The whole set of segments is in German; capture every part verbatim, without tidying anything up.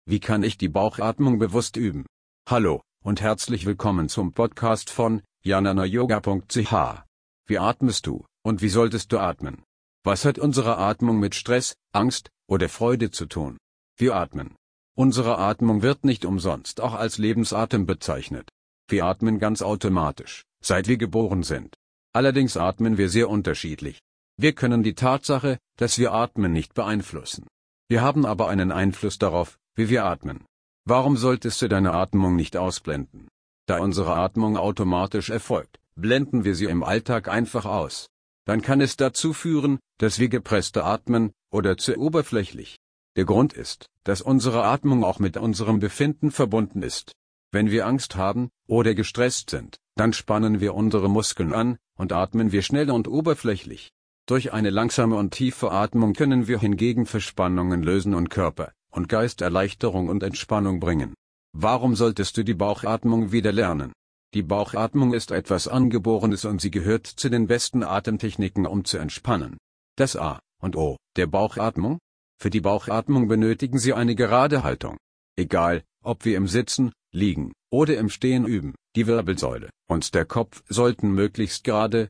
Wie kann ich die Bauchatmung bewusst üben? Hallo und herzlich willkommen zum Podcast von jnana yoga punkt c h. Wie atmest du und wie solltest du atmen? Was hat unsere Atmung mit Stress, Angst oder Freude zu tun? Wir atmen. Unsere Atmung wird nicht umsonst auch als Lebensatem bezeichnet. Wir atmen ganz automatisch, seit wir geboren sind. Allerdings atmen wir sehr unterschiedlich. Wir können die Tatsache, dass wir atmen, nicht beeinflussen. Wir haben aber einen Einfluss darauf, wie wir atmen. Warum solltest du deine Atmung nicht ausblenden? Da unsere Atmung automatisch erfolgt, blenden wir sie im Alltag einfach aus. Dann kann es dazu führen, dass wir gepresster atmen oder zu oberflächlich. Der Grund ist, dass unsere Atmung auch mit unserem Befinden verbunden ist. Wenn wir Angst haben oder gestresst sind, dann spannen wir unsere Muskeln an und atmen wir schnell und oberflächlich. Durch eine langsame und tiefe Atmung können wir hingegen Verspannungen lösen und Körper- und Geisterleichterung und Entspannung bringen. Warum solltest du die Bauchatmung wieder lernen? Die Bauchatmung ist etwas Angeborenes und sie gehört zu den besten Atemtechniken, um zu entspannen. Das A und O der Bauchatmung? Für die Bauchatmung benötigen Sie eine gerade Haltung. Egal, ob wir im Sitzen, Liegen oder im Stehen üben, die Wirbelsäule und der Kopf sollten möglichst gerade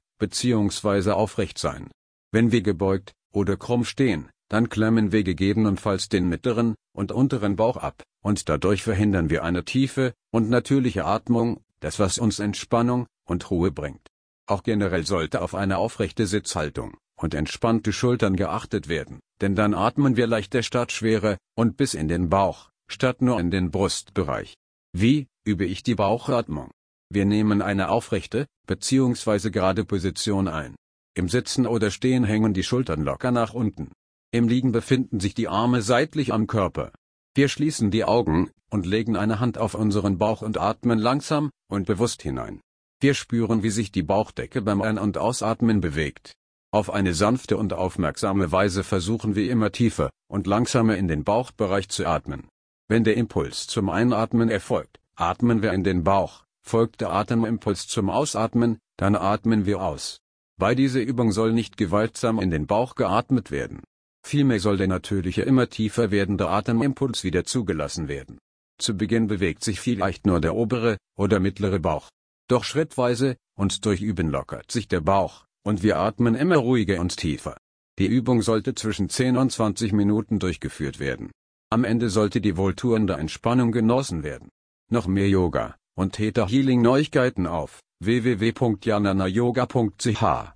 bzw. aufrecht sein. Wenn wir gebeugt oder krumm stehen, dann klemmen wir gegebenenfalls den mittleren und unteren Bauch ab, und dadurch verhindern wir eine tiefe und natürliche Atmung, das was uns Entspannung und Ruhe bringt. Auch generell sollte auf eine aufrechte Sitzhaltung und entspannte Schultern geachtet werden, denn dann atmen wir leichter statt schwerer und bis in den Bauch, statt nur in den Brustbereich. Wie übe ich die Bauchatmung? Wir nehmen eine aufrechte bzw. gerade Position ein. Im Sitzen oder Stehen hängen die Schultern locker nach unten. Im Liegen befinden sich die Arme seitlich am Körper. Wir schließen die Augen und legen eine Hand auf unseren Bauch und atmen langsam und bewusst hinein. Wir spüren, wie sich die Bauchdecke beim Ein- und Ausatmen bewegt. Auf eine sanfte und aufmerksame Weise versuchen wir immer tiefer und langsamer in den Bauchbereich zu atmen. Wenn der Impuls zum Einatmen erfolgt, atmen wir in den Bauch. Folgt der Atemimpuls zum Ausatmen, dann atmen wir aus. Bei dieser Übung soll nicht gewaltsam in den Bauch geatmet werden. Vielmehr soll der natürliche, immer tiefer werdende Atemimpuls wieder zugelassen werden. Zu Beginn bewegt sich vielleicht nur der obere oder mittlere Bauch. Doch schrittweise und durch Üben lockert sich der Bauch, und wir atmen immer ruhiger und tiefer. Die Übung sollte zwischen zehn und zwanzig Minuten durchgeführt werden. Am Ende sollte die wohltuende Entspannung genossen werden. Noch mehr Yoga und Theta Healing Neuigkeiten auf w w w punkt jnana yoga punkt c h.